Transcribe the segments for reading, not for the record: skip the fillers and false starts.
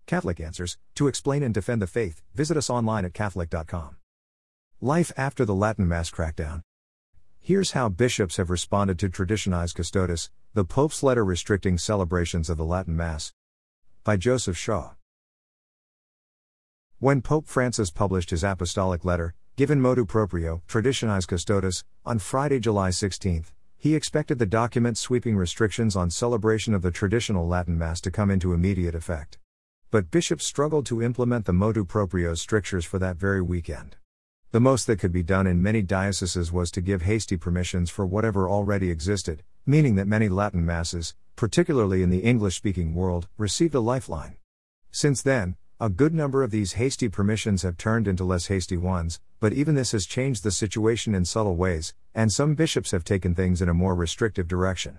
Catholic Answers. To explain and defend the faith, visit us online at Catholic.com. Life after the Latin Mass crackdown. Here's how bishops have responded to Traditionis Custodes, the Pope's letter restricting celebrations of the Latin Mass. By Joseph Shaw. When Pope Francis published his apostolic letter, given motu proprio, Traditionis Custodes, on Friday, July 16, he expected the document sweeping restrictions on celebration of the traditional Latin Mass to come into immediate effect. But bishops struggled to implement the motu proprio strictures for that very weekend. The most that could be done in many dioceses was to give hasty permissions for whatever already existed, meaning that many Latin Masses, particularly in the English-speaking world, received a lifeline. Since then, a good number of these hasty permissions have turned into less hasty ones, but even this has changed the situation in subtle ways, and some bishops have taken things in a more restrictive direction.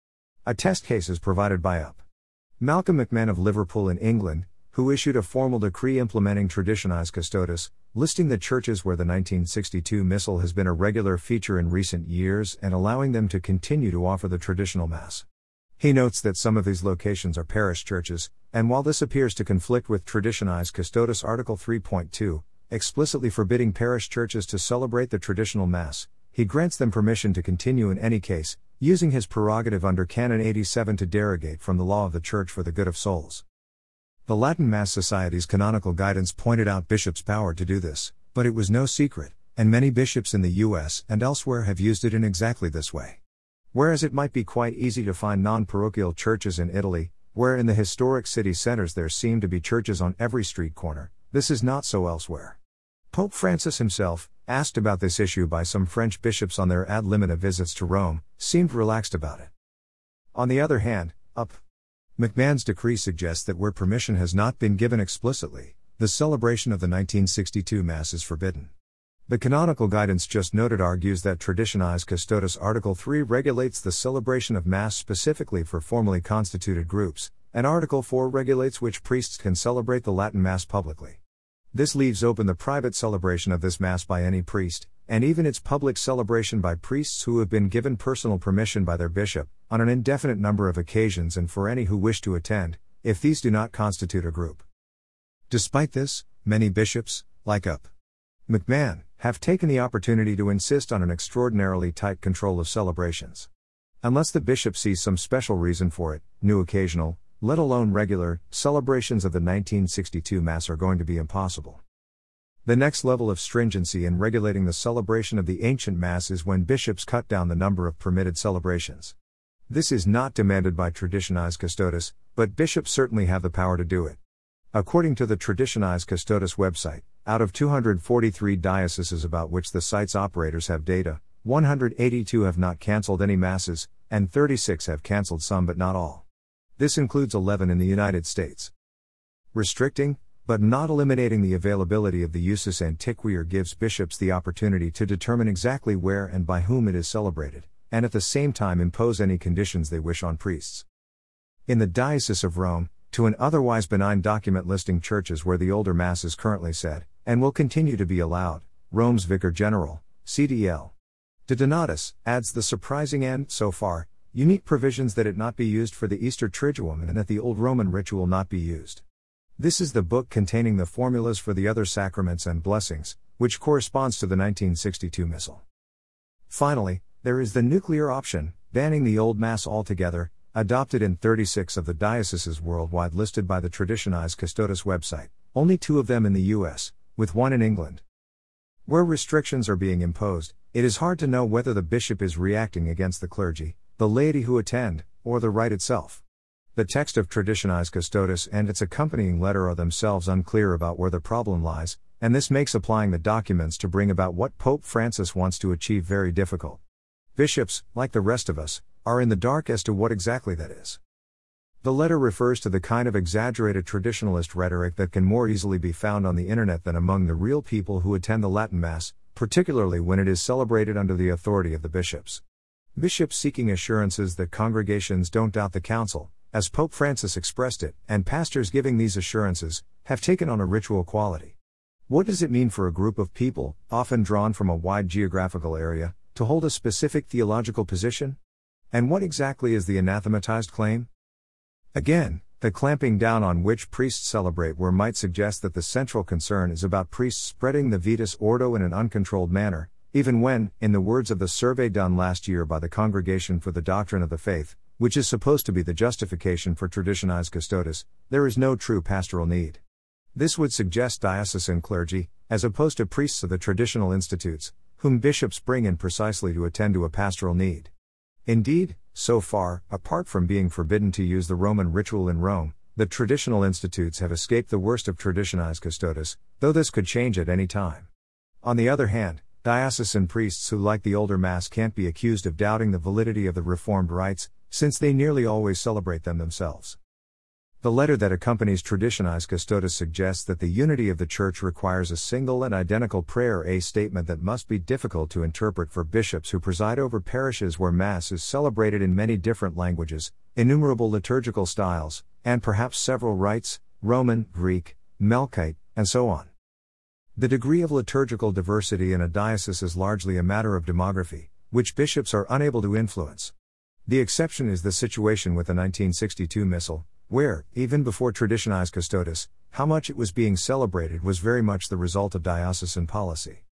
A test case is provided by UP. Malcolm McMahon of Liverpool in England, who issued a formal decree implementing Traditionis Custodes, listing the churches where the 1962 Missal has been a regular feature in recent years and allowing them to continue to offer the traditional Mass. He notes that some of these locations are parish churches, and while this appears to conflict with Traditionis Custodes Article 3.2, explicitly forbidding parish churches to celebrate the traditional Mass, he grants them permission to continue in any case, using his prerogative under Canon 87 to derogate from the law of the Church for the good of souls. The Latin Mass Society's canonical guidance pointed out bishops' power to do this, but it was no secret, and many bishops in the US and elsewhere have used it in exactly this way. Whereas it might be quite easy to find non-parochial churches in Italy, where in the historic city centers there seem to be churches on every street corner, this is not so elsewhere. Pope Francis himself, asked about this issue by some French bishops on their ad limina visits to Rome, seemed relaxed about it. On the other hand, UP. McMahon's decree suggests that where permission has not been given explicitly, the celebration of the 1962 Mass is forbidden. The canonical guidance just noted argues that Traditionis Custodes Article 3 regulates the celebration of Mass specifically for formally constituted groups, and Article 4 regulates which priests can celebrate the Latin Mass publicly. This leaves open the private celebration of this Mass by any priest, and even its public celebration by priests who have been given personal permission by their bishop, on an indefinite number of occasions and for any who wish to attend, if these do not constitute a group. Despite this, many bishops, like UP. McMahon, have taken the opportunity to insist on an extraordinarily tight control of celebrations. Unless the bishop sees some special reason for it, new occasional, let alone regular, celebrations of the 1962 Mass are going to be impossible. The next level of stringency in regulating the celebration of the ancient Mass is when bishops cut down the number of permitted celebrations. This is not demanded by Traditionis Custodes, but bishops certainly have the power to do it. According to the Traditionis Custodes website, out of 243 dioceses about which the site's operators have data, 182 have not cancelled any Masses, and 36 have cancelled some but not all. This includes 11 in the United States. Restricting, but not eliminating the availability of the usus antiquae gives bishops the opportunity to determine exactly where and by whom it is celebrated, and at the same time impose any conditions they wish on priests. In the Diocese of Rome, to an otherwise benign document listing churches where the older Mass is currently said, and will continue to be allowed, Rome's Vicar General, CDL. De Donatis, adds the surprising and, so far, unique provisions that it not be used for the Easter Triduum and that the old Roman ritual not be used. This is the book containing the formulas for the other sacraments and blessings, which corresponds to the 1962 Missal. Finally, there is the nuclear option, banning the Old Mass altogether, adopted in 36 of the dioceses worldwide listed by the Traditionis Custodes website, only 2 of them in the US, with 1 in England. Where restrictions are being imposed, it is hard to know whether the bishop is reacting against the clergy, the laity who attend, or the rite itself. The text of Traditionis Custodes and its accompanying letter are themselves unclear about where the problem lies, and this makes applying the documents to bring about what Pope Francis wants to achieve very difficult. Bishops, like the rest of us, are in the dark as to what exactly that is. The letter refers to the kind of exaggerated traditionalist rhetoric that can more easily be found on the internet than among the real people who attend the Latin Mass, particularly when it is celebrated under the authority of the bishops. Bishops seeking assurances that congregations don't doubt the council, as Pope Francis expressed it, and pastors giving these assurances, have taken on a ritual quality. What does it mean for a group of people, often drawn from a wide geographical area, to hold a specific theological position? And what exactly is the anathematized claim? Again, The clamping down on which priests celebrate where might suggest that the central concern is about priests spreading the Vetus Ordo in an uncontrolled manner, even when, in the words of the survey done last year by the Congregation for the Doctrine of the Faith, which is supposed to be the justification for Traditionis Custodes, there is no true pastoral need. This would suggest diocesan clergy, as opposed to priests of the traditional institutes, whom bishops bring in precisely to attend to a pastoral need. Indeed, so far, apart from being forbidden to use the Roman ritual in Rome, the traditional institutes have escaped the worst of Traditionis Custodes, though this could change at any time. On the other hand, diocesan priests who like the older Mass can't be accused of doubting the validity of the Reformed rites, since they nearly always celebrate them themselves. The letter that accompanies Traditionis Custodes suggests that the unity of the Church requires a single and identical prayer, a statement that must be difficult to interpret for bishops who preside over parishes where Mass is celebrated in many different languages, innumerable liturgical styles, and perhaps several rites, Roman, Greek, Melkite, and so on. The degree of liturgical diversity in a diocese is largely a matter of demography, which bishops are unable to influence. The exception is the situation with the 1962 Missal, where, even before Traditionis Custodes, how much it was being celebrated was very much the result of diocesan policy.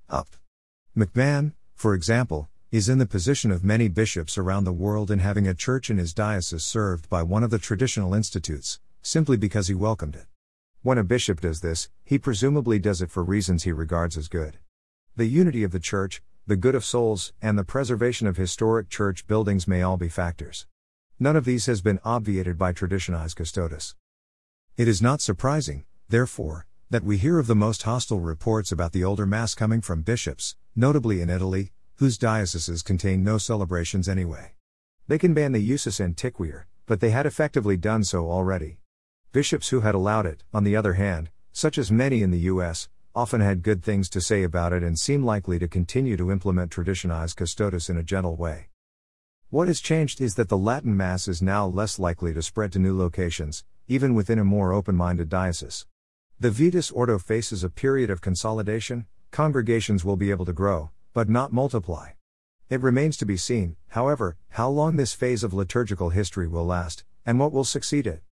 McMahon, for example, is in the position of many bishops around the world in having a church in his diocese served by one of the traditional institutes, simply because he welcomed it. When a bishop does this, he presumably does it for reasons he regards as good. The unity of the Church, the good of souls, and the preservation of historic church buildings may all be factors. None of these has been obviated by Traditionis Custodes. It is not surprising, therefore, that we hear of the most hostile reports about the older Mass coming from bishops, notably in Italy, whose dioceses contain no celebrations anyway. They can ban the usus antiquae, but they had effectively done so already. Bishops who had allowed it, on the other hand, such as many in the U.S., often had good things to say about it and seem likely to continue to implement Traditionis Custodes in a gentle way. What has changed is that the Latin Mass is now less likely to spread to new locations, even within a more open-minded diocese. The Vetus Ordo faces a period of consolidation. Congregations will be able to grow, but not multiply. It remains to be seen, however, how long this phase of liturgical history will last, and what will succeed it.